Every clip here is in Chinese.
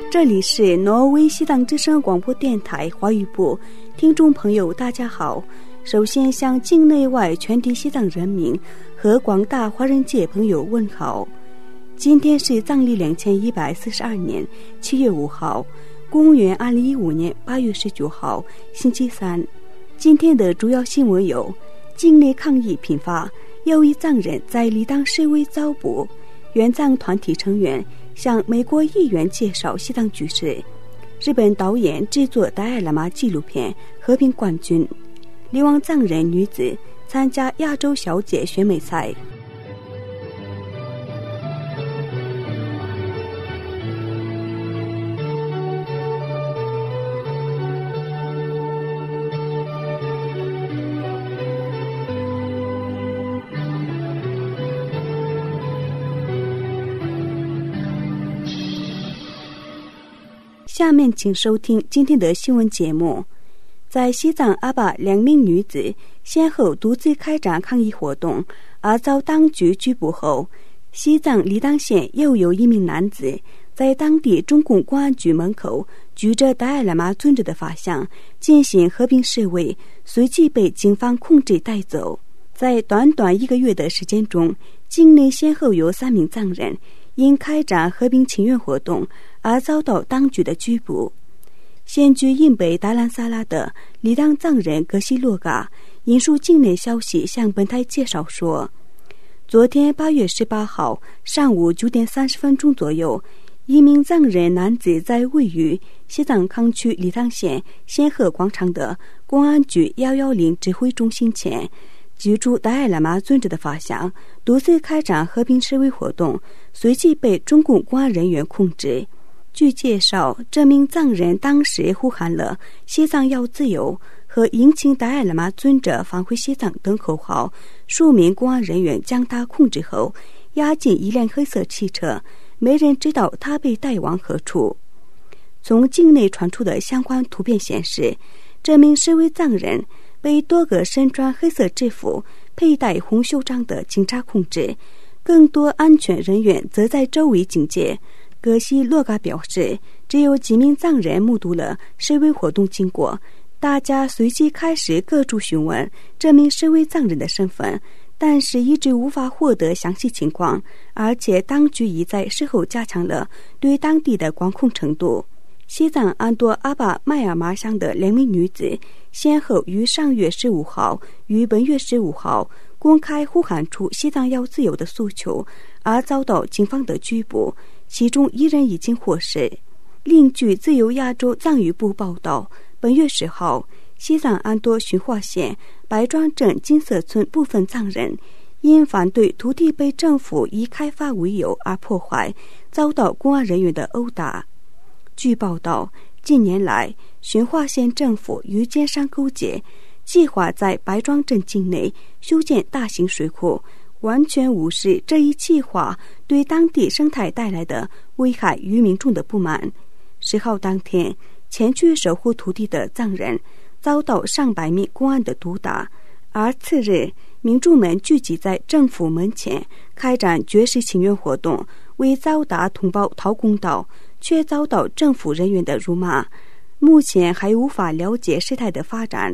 这里是挪威西藏之声广播电台华语部，听众朋友大家好。首先向境内外全体西藏人民和广大华人界朋友问好。今天是藏历2142年7月5号，公元2015年8月19号，星期三。今天的主要新闻有：境内抗议频发，又一藏人在理当示威遭捕；援藏团体成员向美国议员介绍西藏局势；日本导演制作达赖喇嘛纪录片《和平冠军》；流亡藏人女子参加亚洲小姐选美赛。下面请收听今天的新闻节目。在西藏阿坝2名女子先后独自开展抗议活动而遭当局拘捕后，西藏理当县又有一名男子在当地中共公安局门口举着达赖喇嘛尊者的法像进行和平示威，随即被警方控制带走。在短短1个月的时间中，境内先后有3名藏人因开展和平请愿活动而遭到当局的拘捕。现居印北达兰萨拉的理当藏人格西洛嘎引述境内消息向本台介绍说，昨天8月18号上午9点30分钟左右，一名藏人男子在位于西藏康区理当县仙鹤广场的公安局110指挥中心前举出达赖喇嘛尊者的法像，独自开展和平示威活动，随即被中共公安人员控制。据介绍，这名藏人当时呼喊了“西藏要自由”和“迎请达赖喇嘛尊者返回西藏”等口号，数名公安人员将他控制后押进一辆黑色汽车，没人知道他被带往何处。从境内传出的相关图片显示，这名示威藏人被多个身穿黑色制服、佩戴红袖章的警察控制，更多安全人员则在周围警戒。格西洛嘎表示，只有几名藏人目睹了示威活动经过，大家随即开始各处询问这名示威藏人的身份，但是一直无法获得详细情况，而且当局已在事后加强了对当地的管控程度。西藏安多阿坝麦尔麻乡的2名女子先后于上月15号与本月15号公开呼喊出西藏要自由的诉求，而遭到警方的拘捕，其中1人已经获释。另据自由亚洲藏语部报道，本月10号，西藏安多循化县白庄镇金色村部分藏人因反对土地被政府以开发为由而破坏，遭到公安人员的殴打。据报道，近年来循化县政府与奸商勾结，计划在白庄镇境内修建大型水库，完全无视这一计划对当地生态带来的危害与民众的不满。10号当天，前去守护土地的藏人遭到上百名公安的毒打，而次日，民众们聚集在政府门前开展绝食请愿活动，为遭打同胞讨公道，却遭到政府人员的辱骂。目前还无法了解事态的发展。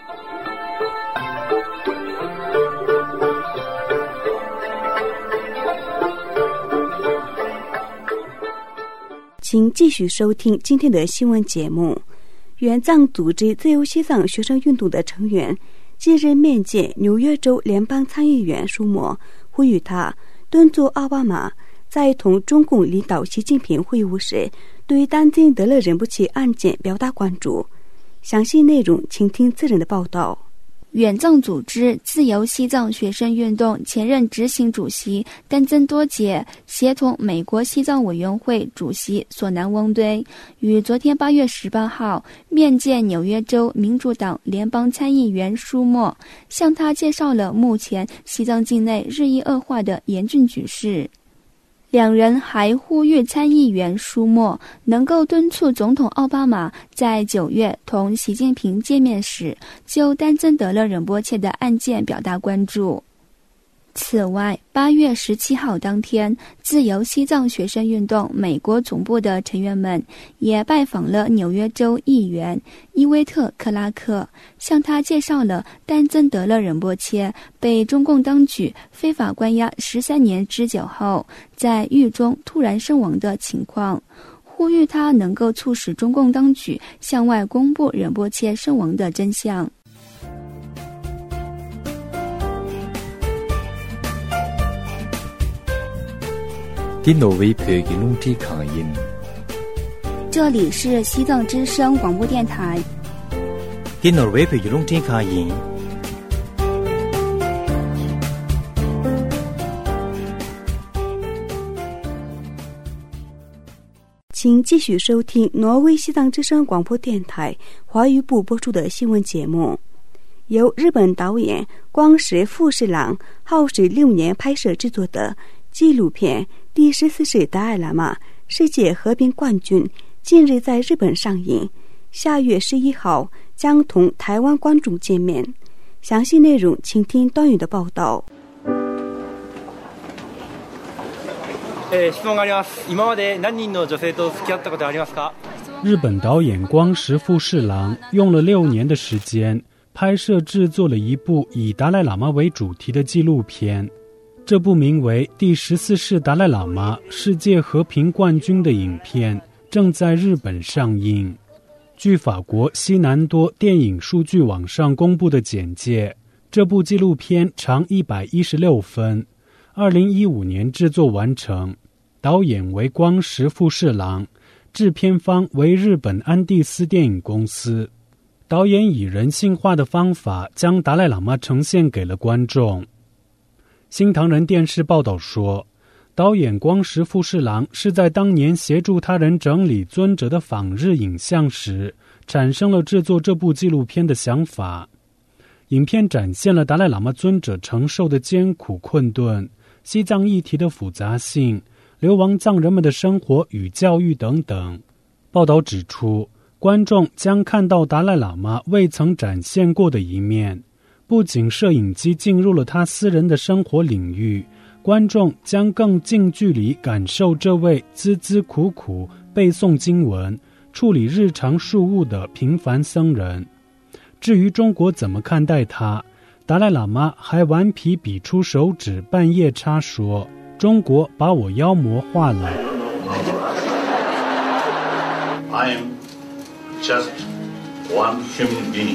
请继续收听今天的新闻节目。援藏组织自由西藏学生运动的成员近日面见纽约州联邦参议员舒默，呼吁他敦促奥巴马在同中共领导习近平会晤时对丹津德勒仁波切案件表达关注。详细内容请听自人的报道。 援藏组织自由西藏学生运动前任执行主席丹增多杰协同美国西藏委员会主席索南翁堆于昨天8月18号面见纽约州民主党联邦参议员舒默，向他介绍了目前西藏境内日益恶化的严峻局势。两人还呼吁参议员舒默能够敦促总统奥巴马在9月同习近平见面时就丹增德勒仁波切的案件表达关注。 此外，8月17号当天，自由西藏学生运动美国总部的成员们也拜访了纽约州议员伊威特·克拉克，向他介绍了丹增德勒仁波切被中共当局非法关押13年之久后，在狱中突然身亡的情况，呼吁他能够促使中共当局向外公布仁波切身亡的真相。这里是西藏之声广播电台。 请继续收听挪威西藏之声广播电台华语部播出的新闻节目。由日本导演光石富士郎耗时6年拍摄制作的纪录片《第14世达赖喇嘛世界和平冠军》近日在日本上映，下月11号将同台湾观众见面。详细内容请听段宇的报道。 質問があります。今まで何人の女性と付き合ったことありますか？ 日本导演光石富士郎用了6年的时间拍摄制作了一部以达赖喇嘛为主题的纪录片。这部名为《第14世达赖喇嘛世界和平冠军》的影片正在日本上映。据法国西南多电影数据网上公布的简介，这部纪录片长116分，2015年制作完成，导演为光石富士郎，制片方为日本安第斯电影公司。导演以人性化的方法将达赖喇嘛呈现给了观众。新唐人电视报道说，导演光石富士郎是在当年协助他人整理尊者的访日影像时，产生了制作这部纪录片的想法。影片展现了达赖喇嘛尊者承受的艰苦困顿、西藏议题的复杂性、流亡藏人们的生活与教育等等。报道指出，观众将看到达赖喇嘛未曾展现过的一面。不仅摄影机进入了他私人的生活领域，观众将更近距离感受这位孜孜苦苦背诵经文、处理日常事务的平凡僧人。至于中国怎么看待他，达赖喇嘛还顽皮比出手指半夜叉说：“中国把我妖魔化了。” I am just one human being.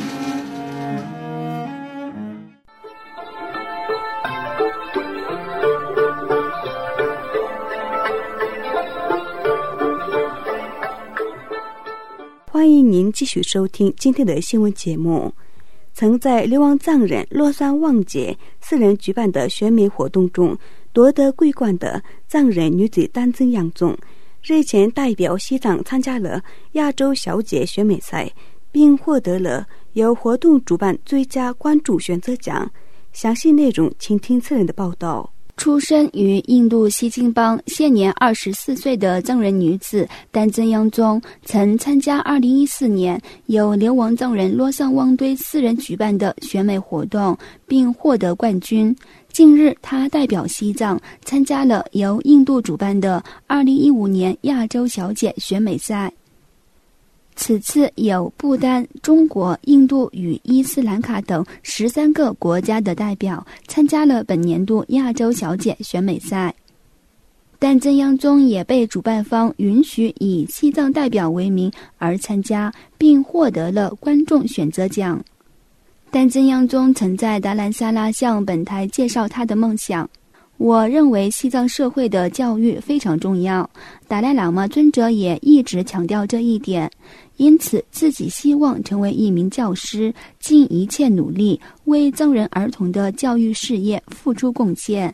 欢迎您继续收听今天的新闻节目。曾在流亡藏人洛桑旺节4人举办的选美活动中夺得桂冠的藏人女子丹增央宗，日前代表西藏参加了亚洲小姐选美赛，并获得了由活动主办最佳关注选择奖。详细内容请听此人的报道。 出生于印度西金邦，现年24岁的藏人女子丹增央宗，曾参加2014年由流亡藏人洛桑旺堆4人举办的选美活动，并获得冠军。近日，她代表西藏参加了由印度主办的2015年亚洲小姐选美赛。此次有不丹、中国、印度与伊斯兰卡等13个国家的代表参加了本年度亚洲小姐选美赛。丹增央宗也被主办方允许以西藏代表为名而参加，并获得了观众选择奖。丹增央宗曾在达兰萨拉向本台介绍他的梦想：我认为西藏社会的教育非常重要，达赖喇嘛尊者也一直强调这一点，因此自己希望成为一名教师，尽一切努力为藏人儿童的教育事业付出贡献。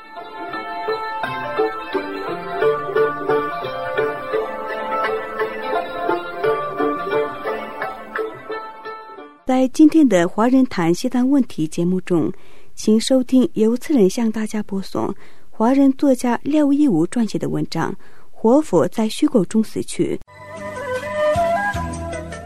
在今天的华人谈西藏问题节目中，请收听由此人向大家播送华人作家廖一武撰写的文章《活佛在虚构中死去》。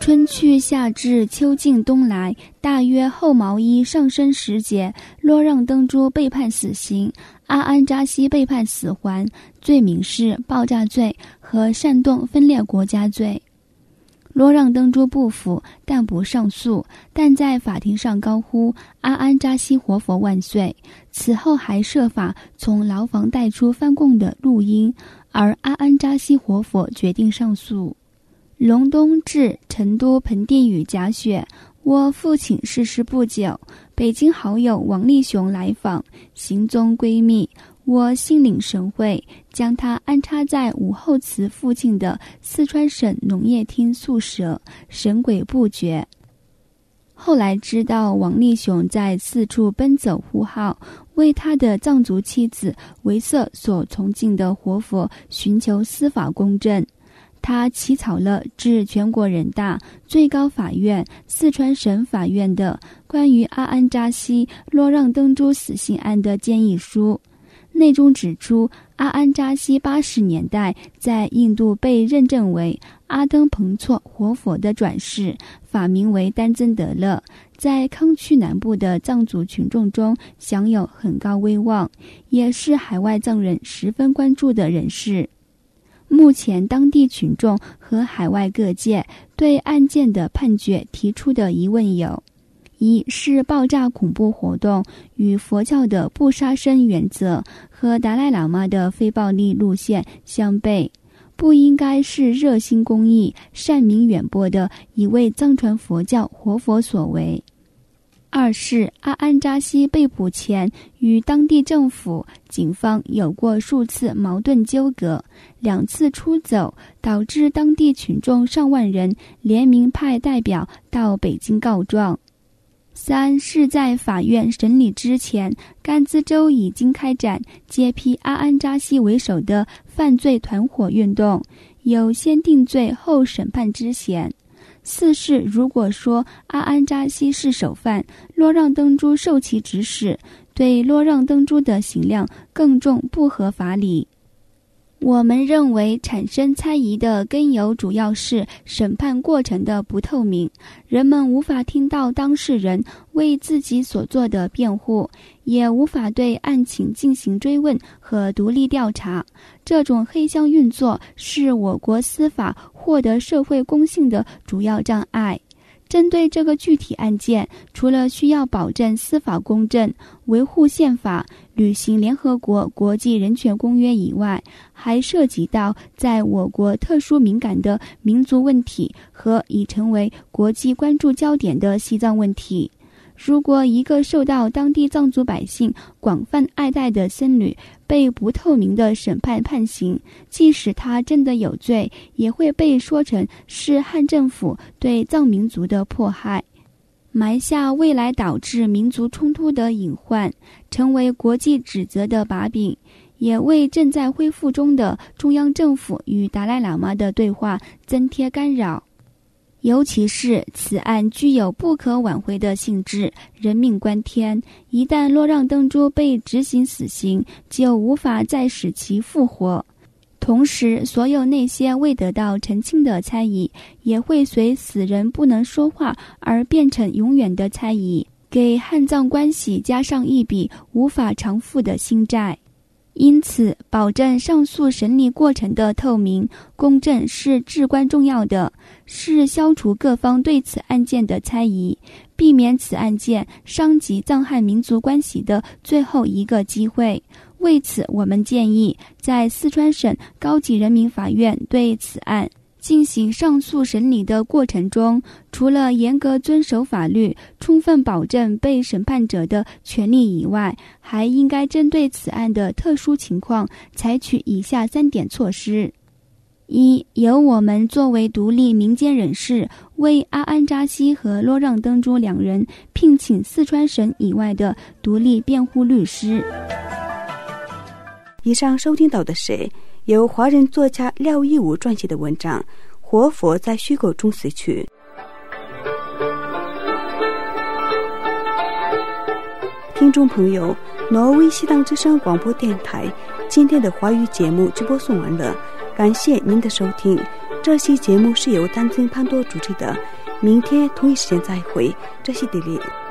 春去夏至，秋尽冬来，大约后毛衣上升10节，洛让登珠被判死刑，阿安扎西被判死缓，罪名是爆炸罪和煽动分裂国家罪。洛让登珠不服，但不上诉，但在法庭上高呼阿安扎西活佛万岁。此后还设法从牢房带出翻供的录音，而阿安扎西活佛决定上诉。隆冬至，成都盆地雨夹雪。我父亲逝世不久，北京好友王立雄来访，行踪闺蜜。我心领神会，将他安插在武后祠附近的四川省农业厅宿舍，神鬼不绝。后来知道王立雄在四处奔走呼号，为他的藏族妻子维瑟所崇敬的活佛寻求司法公正。他起草了致全国人大、最高法院、四川省法院的关于阿安扎西洛让登珠死刑案的建议书，内中指出阿安扎西80年代在印度被认证为阿登彭措活佛的转世，法名为丹增德勒，在康区南部的藏族群众中享有很高威望，也是海外藏人十分关注的人士。目前当地群众和海外各界对案件的判决提出的疑问有：一是爆炸恐怖活动与佛教的不杀生原则和达赖喇嘛的非暴力路线相悖，不应该是热心公益、善名远播的一位藏传佛教活佛所为。二是阿安扎西被捕前与当地政府、警方有过数次矛盾纠葛，2次出走，导致当地群众上万人联名派代表到北京告状。3是在法院审理之前，甘孜州已经开展揭批阿安扎西为首的犯罪团伙运动，有先定罪后审判之嫌。4是如果说阿安扎西是首犯，洛让登珠受其指使，对洛让登珠的刑量更重不合法理。我们认为产生猜疑的根由主要是审判过程的不透明，人们无法听到当事人为自己所做的辩护，也无法对案情进行追问和独立调查。这种黑箱运作是我国司法获得社会公信的主要障碍。针对这个具体案件，除了需要保证司法公正、维护宪法、履行联合国国际人权公约以外，还涉及到在我国特殊敏感的民族问题和已成为国际关注焦点的西藏问题。如果一个受到当地藏族百姓广泛爱戴的僧侣被不透明的审判判刑，即使他真的有罪，也会被说成是汉政府对藏民族的迫害，埋下未来导致民族冲突的隐患，成为国际指责的把柄，也为正在恢复中的中央政府与达赖喇嘛的对话增添干扰。尤其是此案具有不可挽回的性质，人命关天，一旦洛让登珠被执行死刑，就无法再使其复活。同时，所有那些未得到澄清的猜疑，也会随死人不能说话而变成永远的猜疑，给汉藏关系加上一笔无法偿付的新债。因此，保证上诉审理过程的透明、公正是至关重要的，是消除各方对此案件的猜疑，避免此案件伤及藏汉民族关系的最后一个机会。为此，我们建议在四川省高级人民法院对此案进行上诉审理的过程中，除了严格遵守法律，充分保证被审判者的权利以外，还应该针对此案的特殊情况采取以下3点措施。1. 由我们作为独立民间人士，为阿安扎西和洛让登珠2人聘请四川省以外的独立辩护律师。 以上收听到的是由华人作家廖一武撰写的文章《活佛在虚构中死去》。听众朋友，挪威西藏之声广播电台今天的华语节目就播送完了，感谢您的收听。这期节目是由丹增潘多主持的， 明天同一时间再会，这是地理。